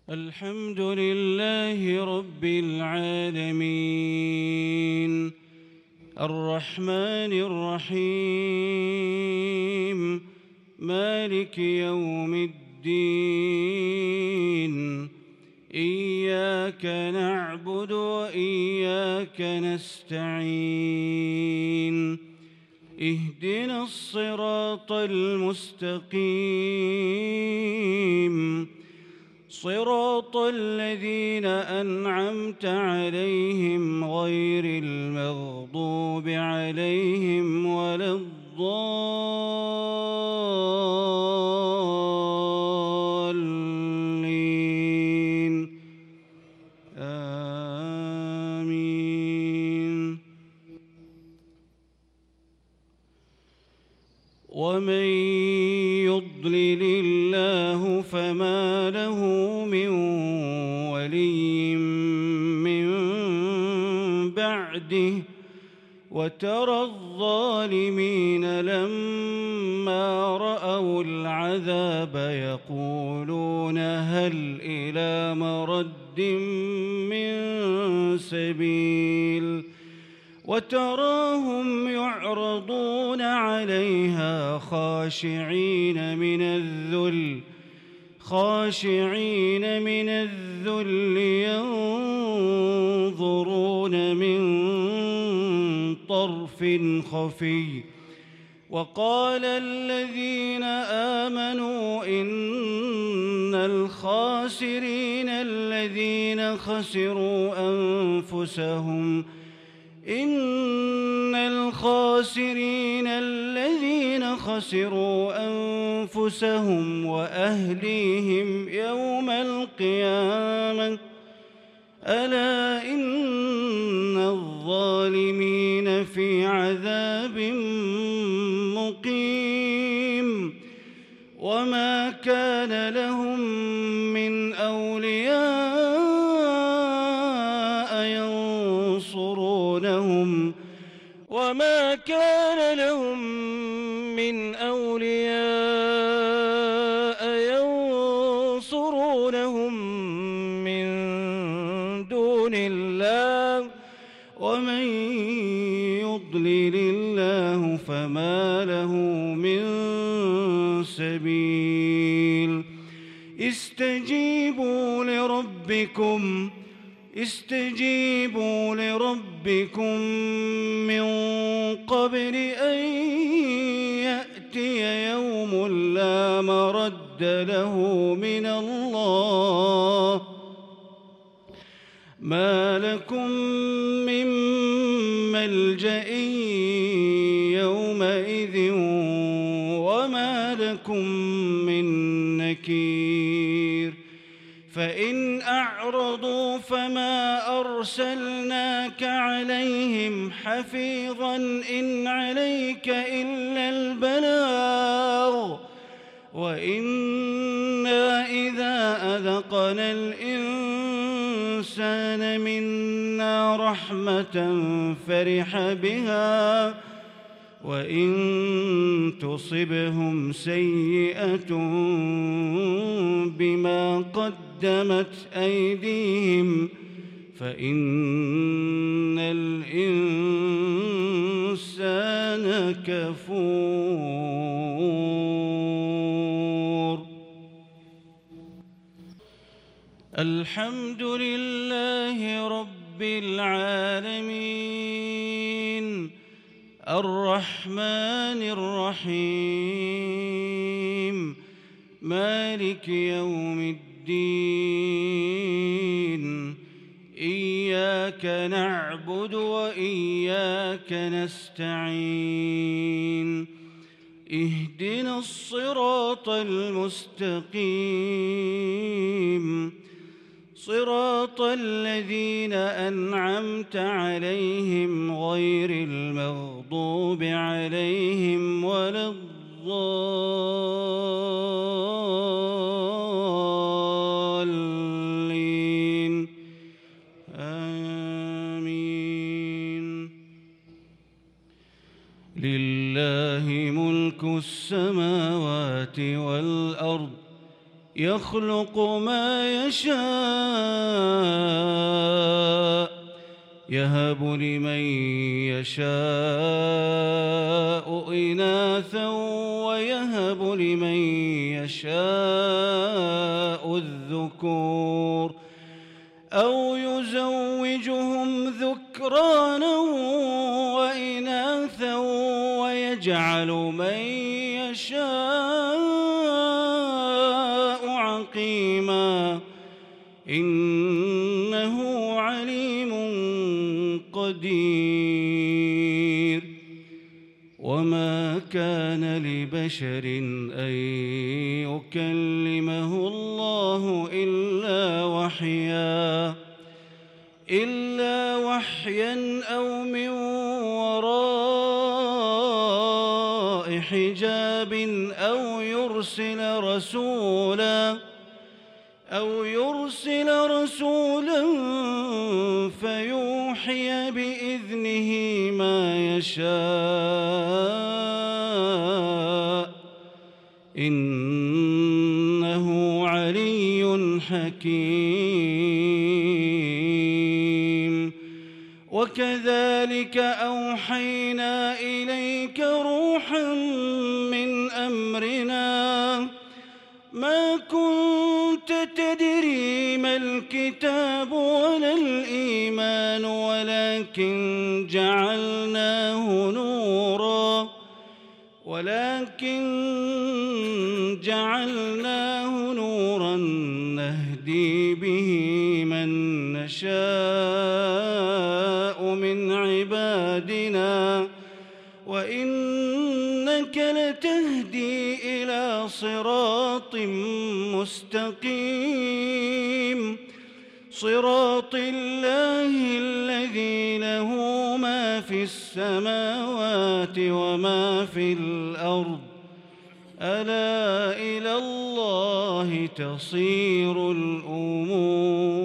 الحمد لله رب العالمين الرحمن الرحيم مالك يوم الدين إياك نعبد وإياك نستعين اهدنا الصراط المستقيم صراط الذين أنعمت عليهم غير المغضوب عليهم ولا الضالين آمين. ومن يضلل الله فما له من ولي من بعده وترى الظالمين لما رأوا العذاب يقولون هل إلى مرد من سبيل وتراهم يعرضون عليها خاشعين من الذل ينظرون من طرف خفي وقال الذين آمنوا إن الخاسرين الذين خسروا أنفسهم وأهليهم يوم القيامة ألا إن الظالمين في عذاب مقيم وما كان لهم من أولياء ينصرونهم من دون الله ومن يضلل الله فما له من سبيل. استجيبوا لربكم من قبل أن يأتي يوم لا مرد له من الله ما لكم من ملجأ يومئذ وما لكم من نكير. فإن أعرضوا فما أرسلناك عليهم حفيظا إن عليك إلا البلاغ وإنا إذا أذقنا الإنسان منا رحمة فرح بها وإن تصبهم سيئة بما قدمت أيديهم فإن الإنسان كفور. الحمد لله رب العالمين الرحمن الرحيم مالك يوم الدين إياك نعبد وإياك نستعين اهدنا الصراط المستقيم صراط الذين أنعمت عليهم غير المغضوب عليهم ولا الضالين آمين. لله ملك السماوات والأرض يخلق ما يشاء يهب لمن يشاء إناثا ويهب لمن يشاء الذكور أو يزوجهم ذكرانا وإناثا ويجعل من يشاء عقيما إنه عليم قدير. وما كان لبشر أن يكلمه الله إلا وحيا أو من وراء حجاب أو يرسل رسولا فيوحي بإذنه ما يشاء إنه علي حكيم. وكذلك أوحينا إليك روحا من أمرنا ما كنت تدري ما الكتاب ولا الإيمان ولكن جعلناه نورا نهدي به من نشاء من عبادنا وإنك لتهدي إلى صراط مستقيم صراط الله الذي له ما في السماوات وما في الأرض ألا إلى الله تصير الأمور.